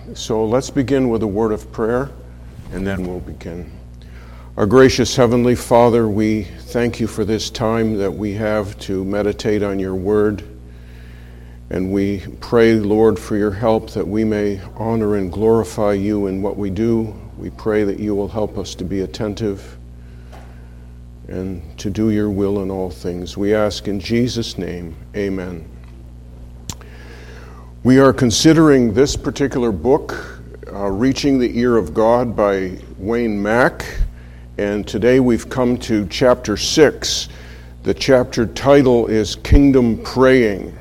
So let's begin with a word of prayer, and then we'll begin. Our gracious Heavenly Father, we thank you for this time that we have to meditate on your word. And we pray, Lord, for your help that we may honor and glorify you in what we do. We pray that you will help us to be attentive and to do your will in all things. We ask in Jesus' name, amen. We are considering this particular book, Reaching the Ear of God by Wayne Mack, and today we've come to chapter 6. The chapter title is Kingdom Praying.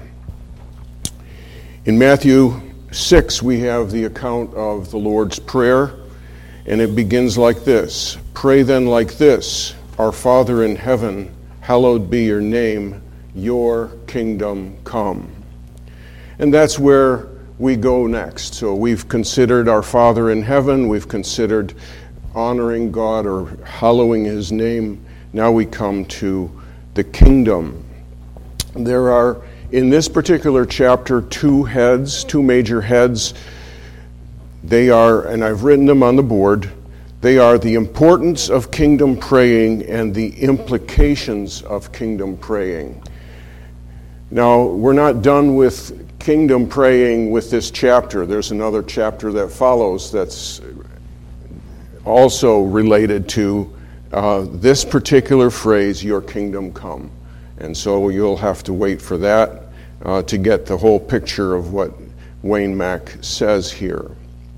In Matthew 6, we have the account of the Lord's Prayer, and it begins like this: Pray then like this, Our Father in heaven, hallowed be your name, your kingdom come. And that's where we go next. So we've considered our Father in heaven, we've considered honoring God or hallowing his name. Now we come to the kingdom. There are, in this particular chapter, two major heads. They are, and I've written them on the board, they are the importance of kingdom praying and the implications of kingdom praying. Now, we're not done with kingdom praying with this chapter. There's another chapter that follows that's also related to this particular phrase, your kingdom come. And so you'll have to wait for that to get the whole picture of what Wayne Mack says here.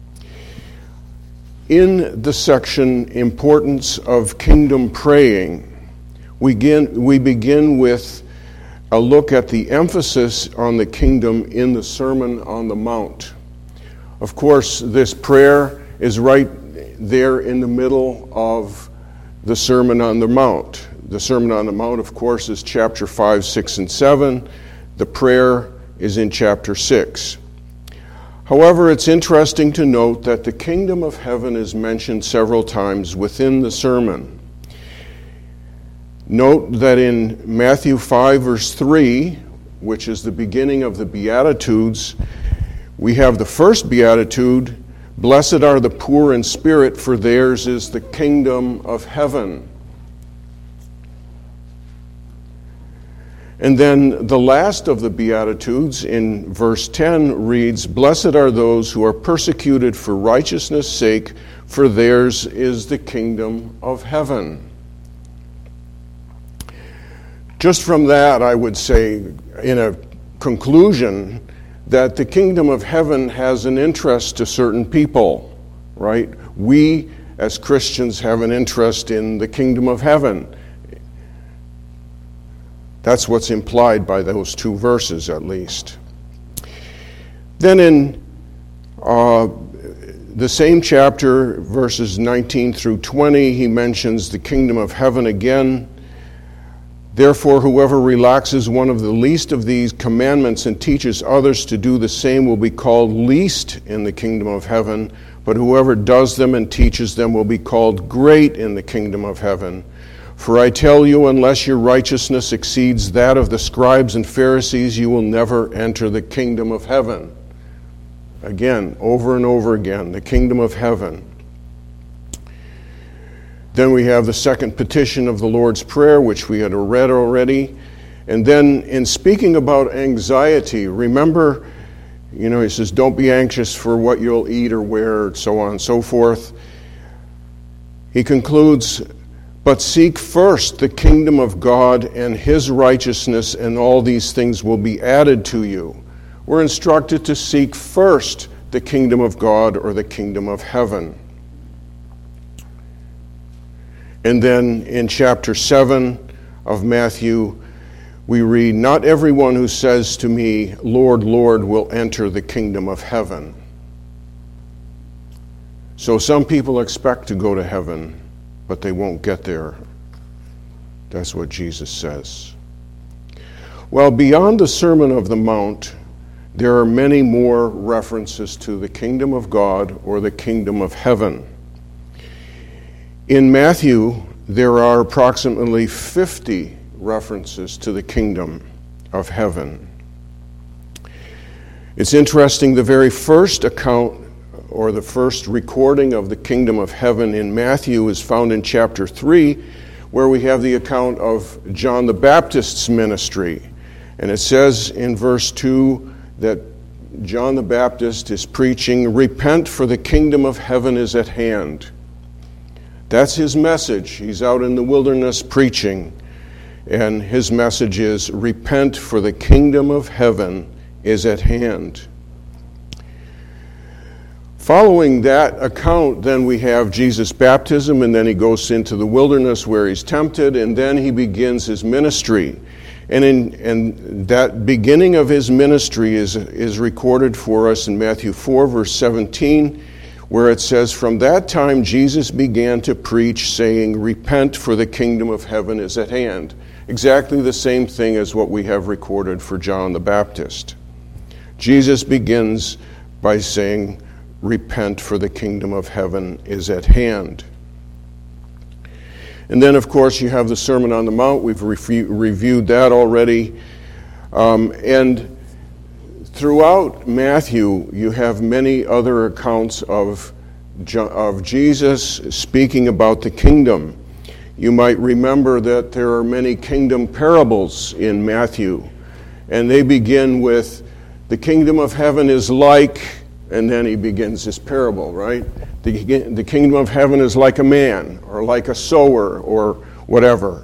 In the section, Importance of Kingdom Praying, we begin with a look at the emphasis on the kingdom in the Sermon on the Mount. Of course, this prayer is right there in the middle of the Sermon on the Mount. The Sermon on the Mount, of course, is chapter 5, 6, and 7. The prayer is in chapter 6. However, it's interesting to note that the kingdom of heaven is mentioned several times within the sermon. Note that in Matthew 5, verse 3, which is the beginning of the Beatitudes, we have the first Beatitude, Blessed are the poor in spirit, for theirs is the kingdom of heaven. And then the last of the Beatitudes in verse 10 reads, Blessed are those who are persecuted for righteousness' sake, for theirs is the kingdom of heaven. Just from that, I would say, in a conclusion, that the kingdom of heaven has an interest to certain people, right? We, as Christians, have an interest in the kingdom of heaven. That's what's implied by those two verses, at least. Then in the same chapter, verses 19 through 20, he mentions the kingdom of heaven again. Therefore, whoever relaxes one of the least of these commandments and teaches others to do the same will be called least in the kingdom of heaven, but whoever does them and teaches them will be called great in the kingdom of heaven. For I tell you, unless your righteousness exceeds that of the scribes and Pharisees, you will never enter the kingdom of heaven. Again, over and over again, the kingdom of heaven. Then we have the second petition of the Lord's Prayer, which we had read already. And then in speaking about anxiety, remember, he says, don't be anxious for what you'll eat or wear, so on and so forth. He concludes, but seek first the kingdom of God and his righteousness, and all these things will be added to you. We're instructed to seek first the kingdom of God or the kingdom of heaven. And then in chapter 7 of Matthew, we read, Not everyone who says to me, Lord, Lord, will enter the kingdom of heaven. So some people expect to go to heaven, but they won't get there. That's what Jesus says. Well, beyond the Sermon of the Mount, there are many more references to the kingdom of God or the kingdom of heaven. In Matthew, there are approximately 50 references to the kingdom of heaven. It's interesting, the very first account or the first recording of the kingdom of heaven in Matthew is found in chapter 3, where we have the account of John the Baptist's ministry. And it says in verse 2 that John the Baptist is preaching, "Repent, for the kingdom of heaven is at hand." That's his message. He's out in the wilderness preaching, and his message is, "Repent, for the kingdom of heaven is at hand." Following that account, then we have Jesus' baptism, and then he goes into the wilderness where he's tempted, and then he begins his ministry. And that beginning of his ministry is recorded for us in Matthew 4, verse 17, where it says, "From that time Jesus began to preach, saying, 'Repent, for the kingdom of heaven is at hand.'" Exactly the same thing as what we have recorded for John the Baptist. Jesus begins by saying, "Repent, for the kingdom of heaven is at hand." And then, of course, you have the Sermon on the Mount. We've reviewed that already. And throughout Matthew, you have many other accounts of Jesus speaking about the kingdom. You might remember that there are many kingdom parables in Matthew, and they begin with, "The kingdom of heaven is like," and then he begins this parable, right? The kingdom of heaven is like a man, or like a sower, or whatever.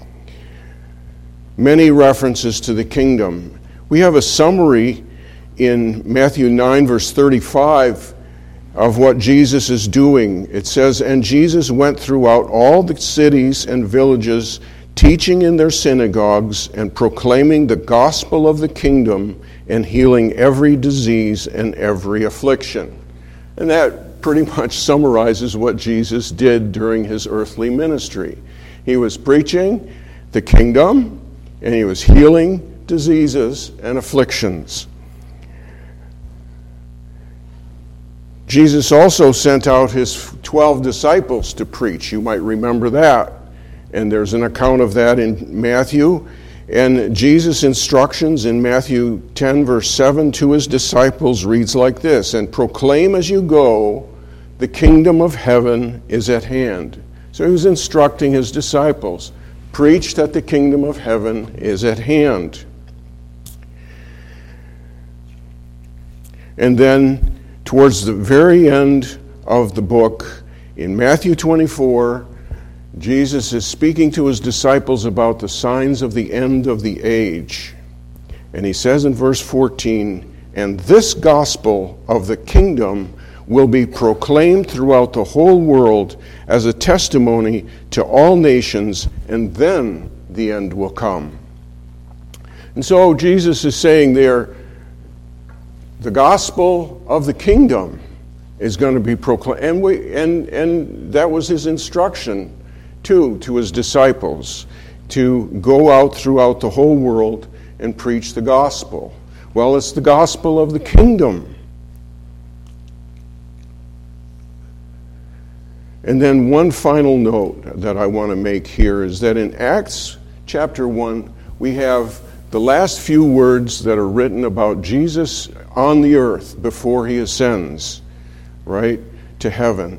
Many references to the kingdom. We have a summary in Matthew 9, verse 35, of what Jesus is doing. It says, "And Jesus went throughout all the cities and villages, teaching in their synagogues and proclaiming the gospel of the kingdom and healing every disease and every affliction." And that pretty much summarizes what Jesus did during his earthly ministry. He was preaching the kingdom, and he was healing diseases and afflictions. Jesus also sent out his 12 disciples to preach. You might remember that. And there's an account of that in Matthew. And Jesus' instructions in Matthew 10, verse 7 to his disciples reads like this, "And proclaim as you go, the kingdom of heaven is at hand." So he was instructing his disciples, preach that the kingdom of heaven is at hand. And then towards the very end of the book, in Matthew 24, Jesus is speaking to his disciples about the signs of the end of the age. And he says in verse 14, "And this gospel of the kingdom will be proclaimed throughout the whole world as a testimony to all nations, and then the end will come." And so Jesus is saying there, the gospel of the kingdom is going to be proclaimed. And that was his instruction to his disciples, to go out throughout the whole world and preach the gospel. Well, it's the gospel of the kingdom. And then one final note that I want to make here is that in Acts chapter 1, we have the last few words that are written about Jesus on the earth before he ascends, right, to heaven.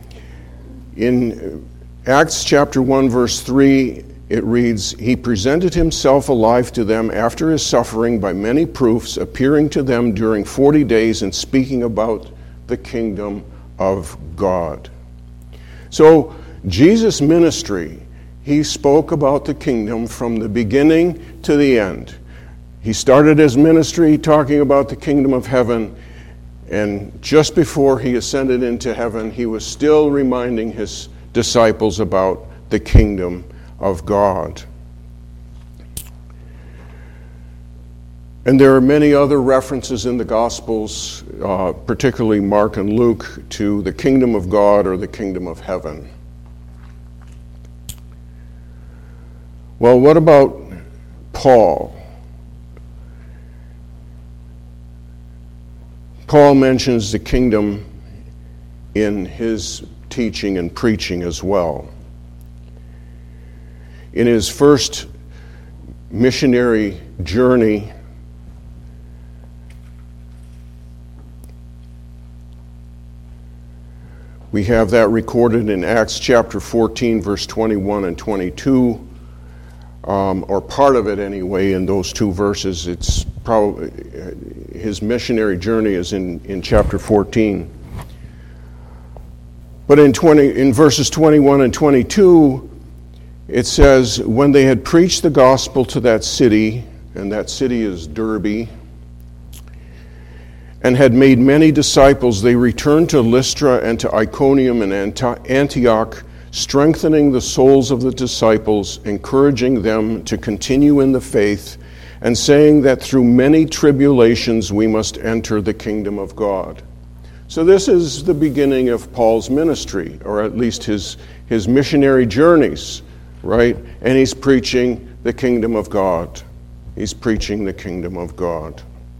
In Acts chapter 1, verse 3, it reads, "He presented himself alive to them after his suffering by many proofs, appearing to them during 40 days and speaking about the kingdom of God." So Jesus' ministry, he spoke about the kingdom from the beginning to the end. He started his ministry talking about the kingdom of heaven, and just before he ascended into heaven, he was still reminding his disciples about the kingdom of God. And there are many other references in the Gospels, particularly Mark and Luke, to the kingdom of God or the kingdom of heaven. Well, what about Paul? Paul mentions the kingdom in his teaching and preaching as well. In his first missionary journey, We have that recorded in Acts chapter 14, verse 21 and 22, or part of it anyway in those two verses. It's probably his missionary journey is in chapter 14. But in verses 21 and 22, it says, when they had preached the gospel to that city, and that city is Derbe, and had made many disciples, they returned to Lystra and to Iconium and Antioch, strengthening the souls of the disciples, encouraging them to continue in the faith, and saying that through many tribulations we must enter the kingdom of God. So this is the beginning of Paul's ministry, or at least his missionary journeys, right? And he's preaching the kingdom of God. He's preaching the kingdom of God.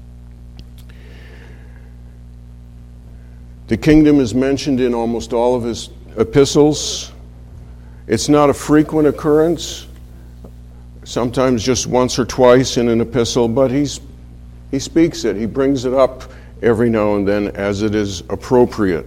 The kingdom is mentioned in almost all of his epistles. It's not a frequent occurrence, sometimes just once or twice in an epistle, but he speaks it. He brings it up every now and then as it is appropriate.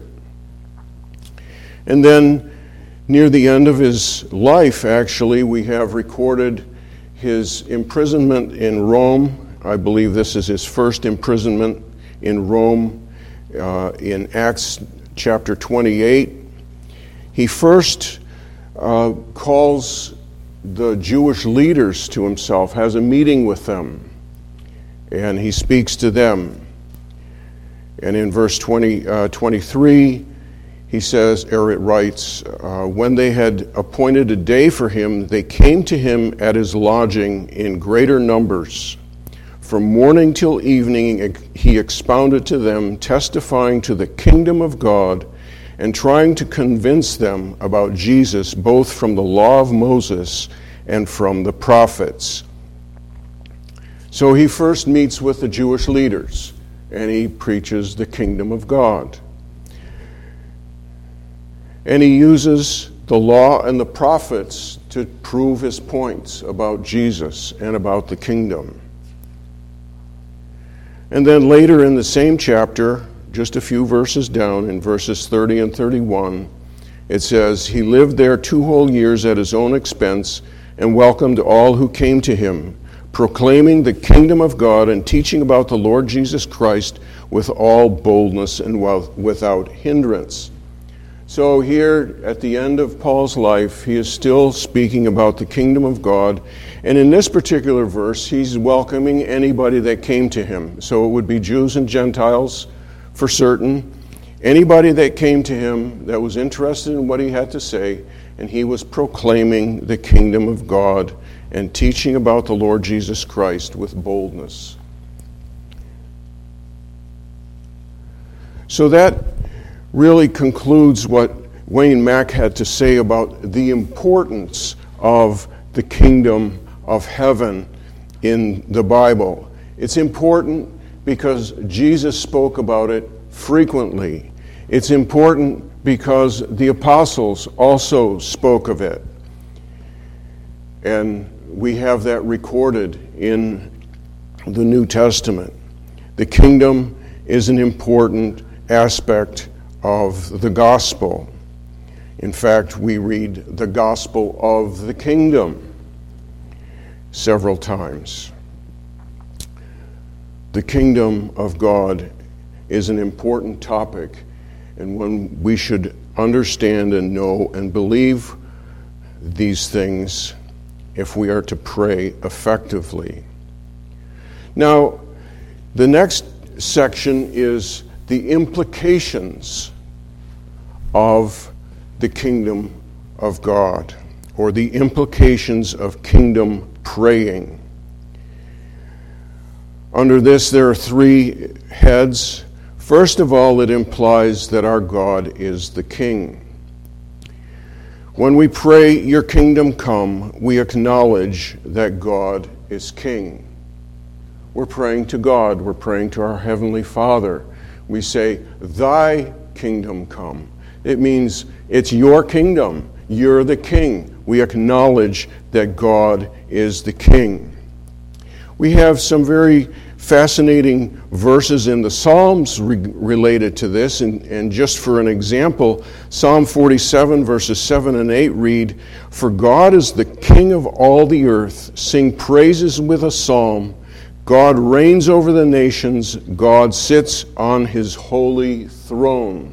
And then near the end of his life, actually, we have recorded his imprisonment in Rome. I believe this is his first imprisonment in Rome in Acts chapter 28. He first calls the Jewish leaders to himself, has a meeting with them, and he speaks to them. And in verse 23, he says, or it writes, when they had appointed a day for him, they came to him at his lodging in greater numbers. From morning till evening, he expounded to them, testifying to the kingdom of God and trying to convince them about Jesus, both from the law of Moses and from the prophets. So he first meets with the Jewish leaders, and he preaches the kingdom of God. And he uses the law and the prophets to prove his points about Jesus and about the kingdom. And then later in the same chapter, just a few verses down, in verses 30 and 31, it says, he lived there 2 whole years at his own expense and welcomed all who came to him, proclaiming the kingdom of God and teaching about the Lord Jesus Christ with all boldness and without hindrance. So here, at the end of Paul's life, he is still speaking about the kingdom of God. And in this particular verse, he's welcoming anybody that came to him. So it would be Jews and Gentiles, for certain. Anybody that came to him that was interested in what he had to say, and he was proclaiming the kingdom of God and teaching about the Lord Jesus Christ with boldness. So that really concludes what Wayne Mack had to say about the importance of the kingdom of heaven in the Bible. It's important because Jesus spoke about it frequently. It's important because the apostles also spoke of it. And we have that recorded in the New Testament. The kingdom is an important aspect of the gospel. In fact, we read the gospel of the kingdom several times. The kingdom of God is an important topic, and one we should understand and know and believe these things if we are to pray effectively. Now, the next section is the implications of the kingdom of God, or the implications of kingdom praying. Under this, there are 3 heads. First of all, it implies that our God is the King. When we pray, your kingdom come, we acknowledge that God is King. We're praying to God. We're praying to our Heavenly Father. We say, thy kingdom come. It means it's your kingdom. You're the king. We acknowledge that God is the King. We have some very fascinating verses in the Psalms related to this. And just for an example, Psalm 47 verses 7 and 8 read, "For God is the King of all the earth. Sing praises with a psalm. God reigns over the nations. God sits on his holy throne."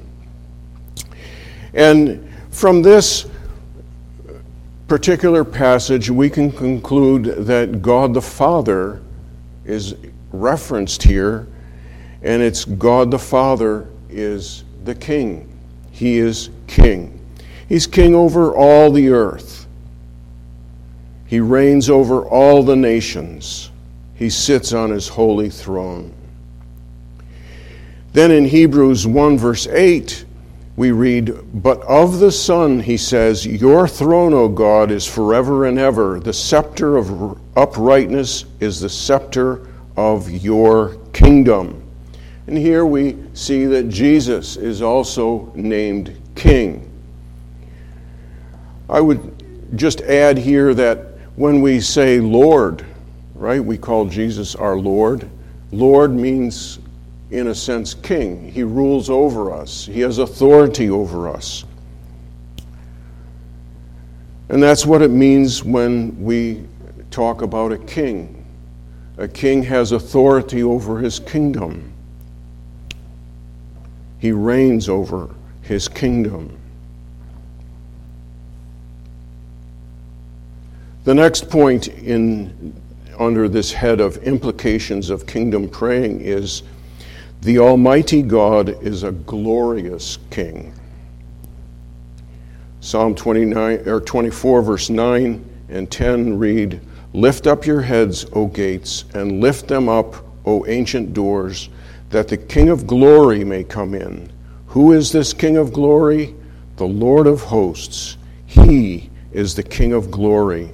And from this particular passage, we can conclude that God the Father is referenced here, and it's God the Father is the King. He is King. He's King over all the earth. He reigns over all the nations. He sits on his holy throne. Then in Hebrews 1 verse 8, we read, "But of the Son," he says, "your throne, O God, is forever and ever. The scepter of uprightness is the scepter of your kingdom." And here we see that Jesus is also named King. I would just add here that when we say Lord, right, we call Jesus our Lord. Lord means, in a sense, king. He rules over us. He has authority over us. And that's what it means when we talk about a king. A king has authority over his kingdom. He reigns over his kingdom. The next point under this head of implications of kingdom praying is the Almighty God is a glorious King. Psalm 24 verse 9 and 10 read, "Lift up your heads, O gates, and lift them up, O ancient doors, that the King of glory may come in. Who is this King of glory? The Lord of hosts. He is the King of glory."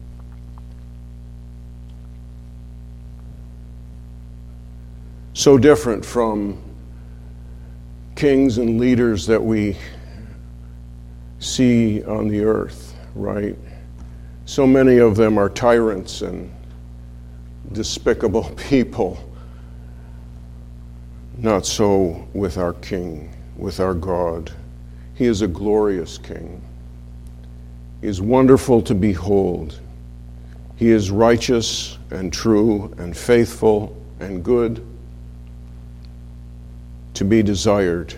So different from kings and leaders that we see on the earth, right? So many of them are tyrants and despicable people. Not so with our King, with our God. He is a glorious King. He is wonderful to behold. He is righteous and true and faithful and good, to be desired.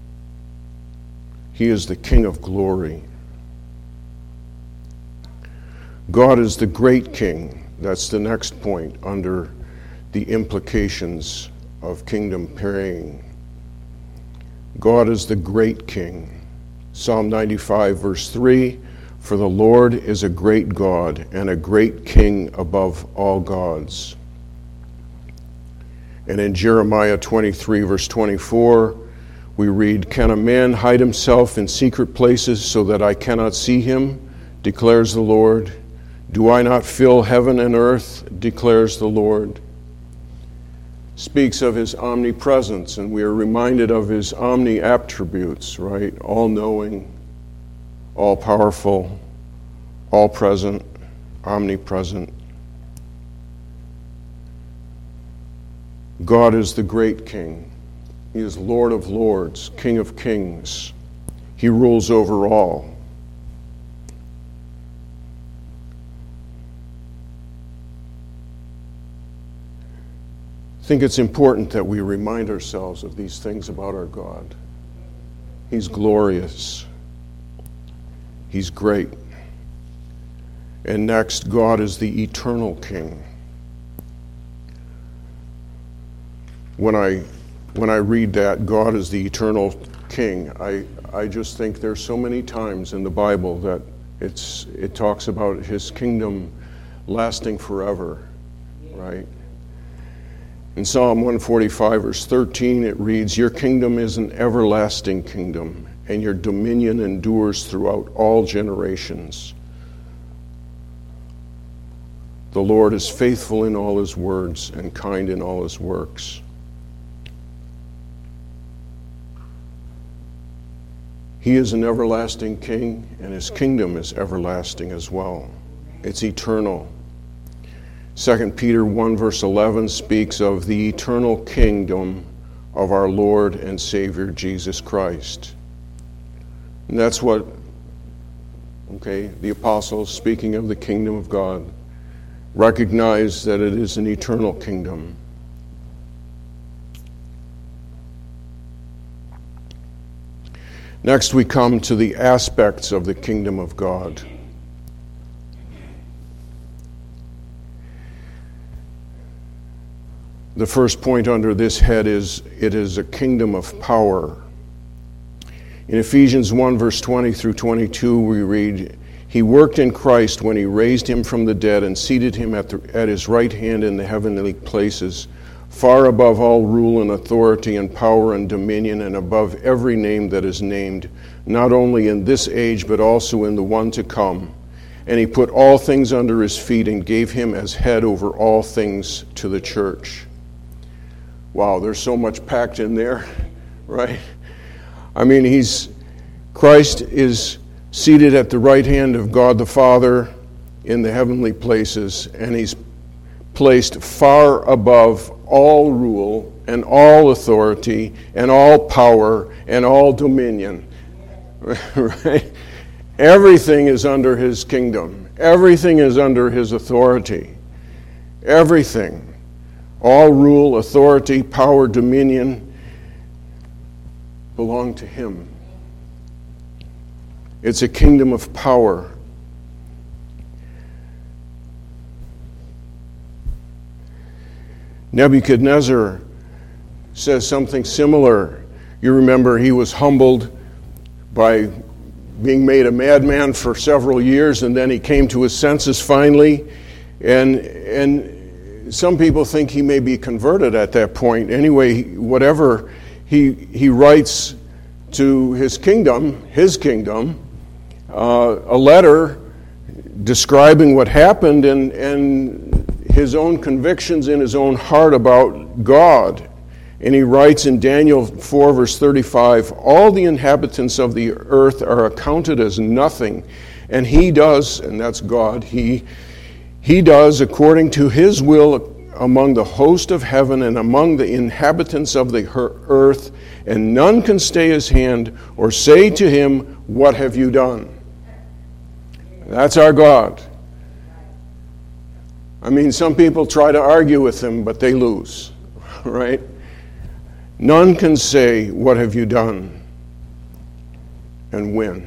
He is the King of glory. God is the great King. That's the next point under the implications of kingdom praying. God is the great King. Psalm 95 verse 3, "For the Lord is a great God and a great King above all gods." And in Jeremiah 23 verse 24, we read, "Can a man hide himself in secret places so that I cannot see him, declares the Lord? Do I not fill heaven and earth, declares the Lord?" Speaks of his omnipresence, and we are reminded of his omni-attributes, right? All-knowing, all-powerful, all-present, omnipresent. God is the great King. He is Lord of lords, King of kings. He rules over all. I think it's important that we remind ourselves of these things about our God. He's glorious. He's great. And next, God is the eternal King. When I read that, God is the eternal King, I just think there's so many times in the Bible that it talks about his kingdom lasting forever, right? In Psalm 145, verse 13, it reads, "Your kingdom is an everlasting kingdom, and your dominion endures throughout all generations. The Lord is faithful in all his words and kind in all his works." He is an everlasting King, and his kingdom is everlasting as well. It's eternal. 2 Peter 1 verse 11 speaks of the eternal kingdom of our Lord and Savior Jesus Christ. And that's what, the apostles, speaking of the kingdom of God, recognize that it is an eternal kingdom. Next, we come to the aspects of the kingdom of God. The first point under this head is, it is a kingdom of power. In Ephesians 1 verse 20 through 22 we read, "He worked in Christ when he raised him from the dead and seated him at his right hand in the heavenly places, far above all rule and authority and power and dominion, and above every name that is named, not only in this age but also in the one to come. And he put all things under his feet and gave him as head over all things to the church." Wow, there's so much packed in there, right? I mean, Christ is seated at the right hand of God the Father in the heavenly places, and he's placed far above all rule and all authority and all power and all dominion. Right? Everything is under his kingdom. Everything is under his authority. Everything. All rule, authority, power, dominion belong to him. It's a kingdom of power. Nebuchadnezzar says something similar. You remember he was humbled by being made a madman for several years, and then he came to his senses finally, and some people think he may be converted at that point. Anyway, whatever, he writes to his kingdom, a letter describing what happened and his own convictions in his own heart about God. And he writes in Daniel 4 verse 35, "All the inhabitants of the earth are accounted as nothing, and he does," and that's God, he does according to his will among the host of heaven and among the inhabitants of the earth, and none can stay his hand or say to him, "What have you done?" That's our God. I mean, some people try to argue with him, but they lose, right? None can say, "What have you done?" and win.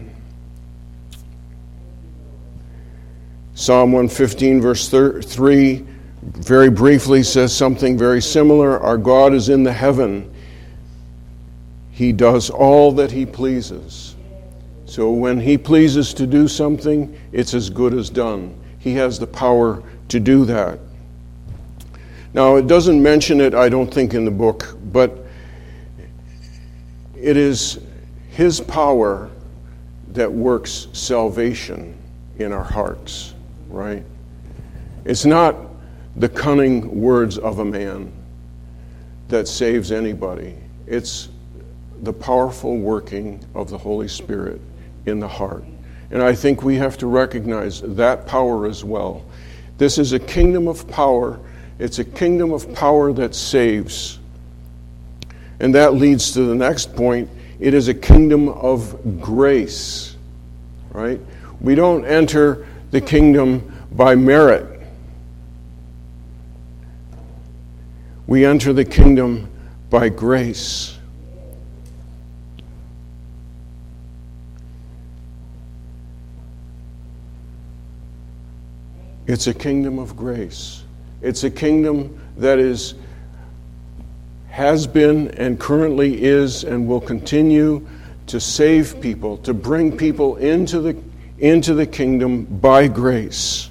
Psalm 115 verse 3 very briefly says something very similar. Our God is in the heaven. He does all that he pleases. So when he pleases to do something, it's as good as done. He has the power to do that. Now, it doesn't mention it, I don't think, in the book, but it is his power that works salvation in our hearts, right? It's not the cunning words of a man that saves anybody. It's the powerful working of the Holy Spirit in the heart. And I think we have to recognize that power as well. This is a kingdom of power. It's a kingdom of power that saves. And that leads to the next point. It is a kingdom of grace, right? We don't enter the kingdom by merit. We enter the kingdom by grace. It's a kingdom of grace. It's a kingdom that has been and currently is and will continue to save people, to bring people into the kingdom by grace.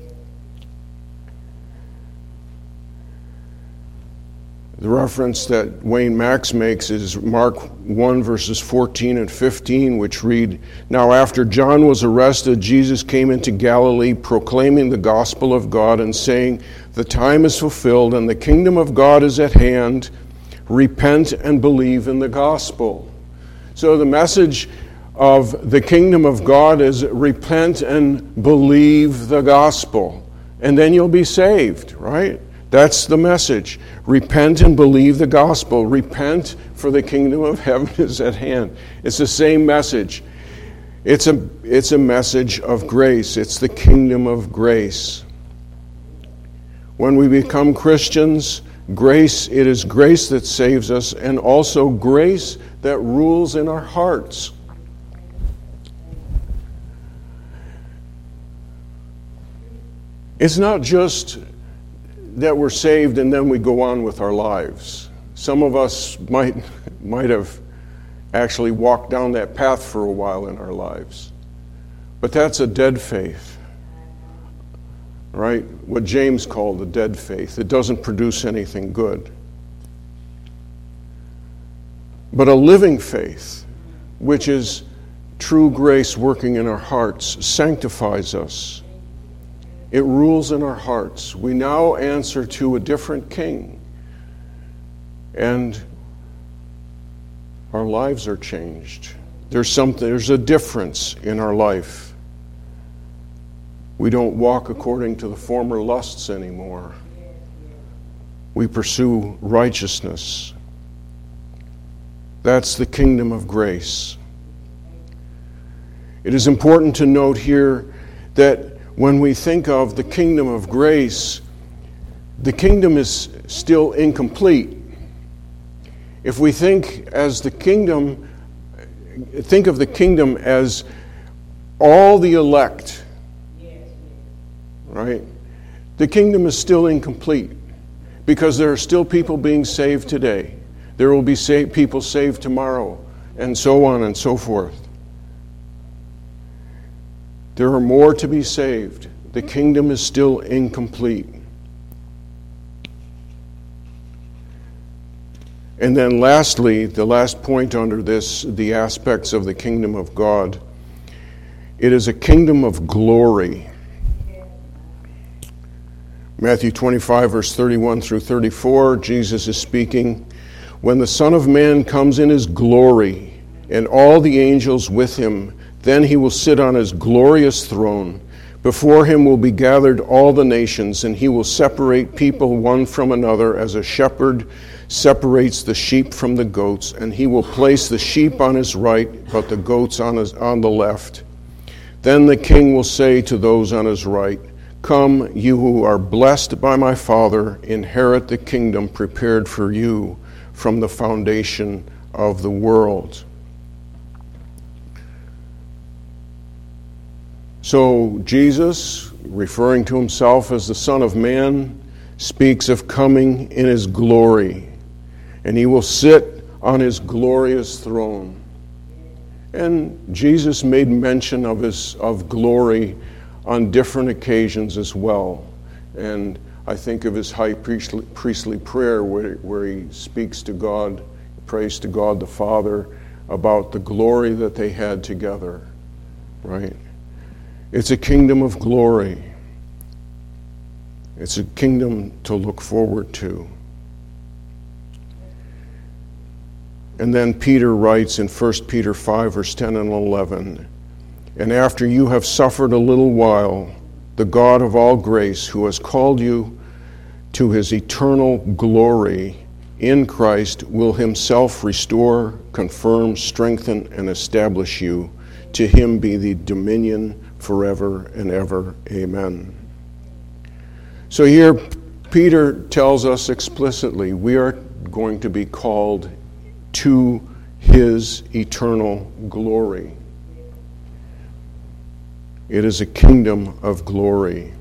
The reference that Wayne Max makes is Mark 1 verses 14 and 15, which read, "Now after John was arrested, Jesus came into Galilee, proclaiming the gospel of God and saying, 'The time is fulfilled and the kingdom of God is at hand. Repent and believe in the gospel.'" So the message of the kingdom of God is repent and believe the gospel. and then you'll be saved, right? That's the message. Repent and believe the gospel. Repent, for the kingdom of heaven is at hand. It's the same message. It's a message of grace. It's the kingdom of grace. When we become Christians, it is grace that saves us, and also grace that rules in our hearts. It's not just that we're saved and then we go on with our lives. Some of us might have actually walked down that path for a while in our lives. But that's a dead faith, right? What James called a dead faith. It doesn't produce anything good. But a living faith, which is true grace working in our hearts, sanctifies us. It rules in our hearts. We now answer to a different king. And our lives are changed. There's a difference in our life. We don't walk according to the former lusts anymore. We pursue righteousness. That's the kingdom of grace. It is important to note here that when we think of the kingdom of grace, the kingdom is still incomplete. If we think of the kingdom as all the elect, right? The kingdom is still incomplete because there are still people being saved today. There will be people saved tomorrow, and so on and so forth. There are more to be saved. The kingdom is still incomplete. And then lastly, the last point under this, the aspects of the kingdom of God. It is a kingdom of glory. Matthew 25, verse 31 through 34, Jesus is speaking. When the Son of Man comes in his glory, and all the angels with him, then he will sit on his glorious throne. Before him will be gathered all the nations, and he will separate people one from another as a shepherd separates the sheep from the goats, and he will place the sheep on his right, but the goats on the left. Then the king will say to those on his right, "Come, you who are blessed by my Father, inherit the kingdom prepared for you from the foundation of the world." So Jesus, referring to himself as the Son of Man, speaks of coming in his glory, and he will sit on his glorious throne. And Jesus made mention of glory on different occasions as well. And I think of his high priestly prayer where he speaks to God, prays to God the Father about the glory that they had together, right? It's a kingdom of glory. It's a kingdom to look forward to. And then Peter writes in 1 Peter 5, verse 10 and 11, "And after you have suffered a little while, the God of all grace, who has called you to his eternal glory in Christ, will himself restore, confirm, strengthen, and establish you. To him be the dominion forever and ever. Amen." So here Peter tells us explicitly we are going to be called to his eternal glory. It is a kingdom of glory.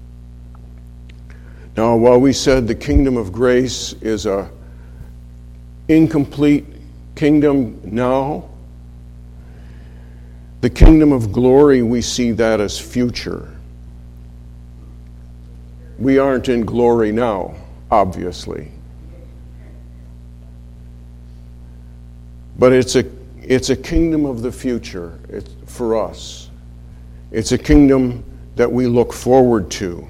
Now, while we said the kingdom of grace is a incomplete kingdom now, the kingdom of glory, we see that as future. We aren't in glory now, obviously. But it's a kingdom of the future for us. It's a kingdom that we look forward to.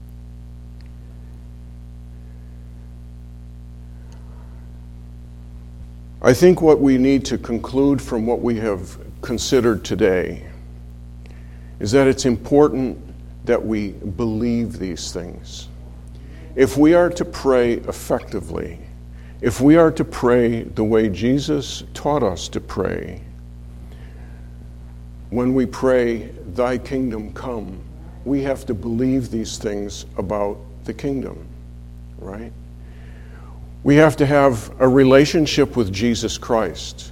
I think what we need to conclude from what we have considered today is that it's important that we believe these things. If we are to pray effectively, if we are to pray the way Jesus taught us to pray, when we pray, "Thy kingdom come," we have to believe these things about the kingdom, right? We have to have a relationship with Jesus Christ.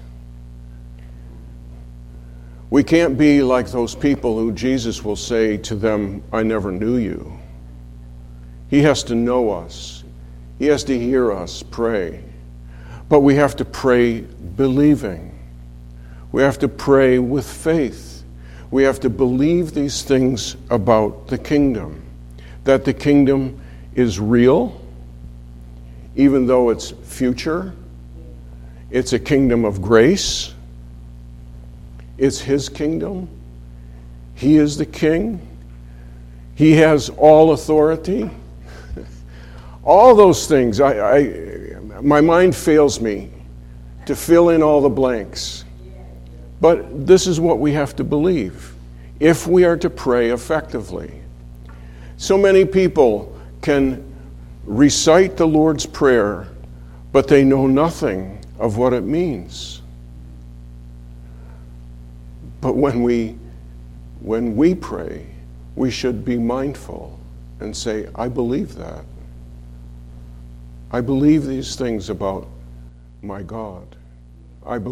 We can't be like those people who Jesus will say to them, "I never knew you." He has to know us. He has to hear us pray. But we have to pray believing. We have to pray with faith. We have to believe these things about the kingdom. That the kingdom is real, even though it's future. It's a kingdom of grace. It's His kingdom. He is the king. He has all authority. All those things, my mind fails me to fill in all the blanks. But this is what we have to believe if we are to pray effectively. So many people can recite the Lord's Prayer, but they know nothing of what it means. But when we pray, we should be mindful and say, "I believe that. I believe these things about my God. I believe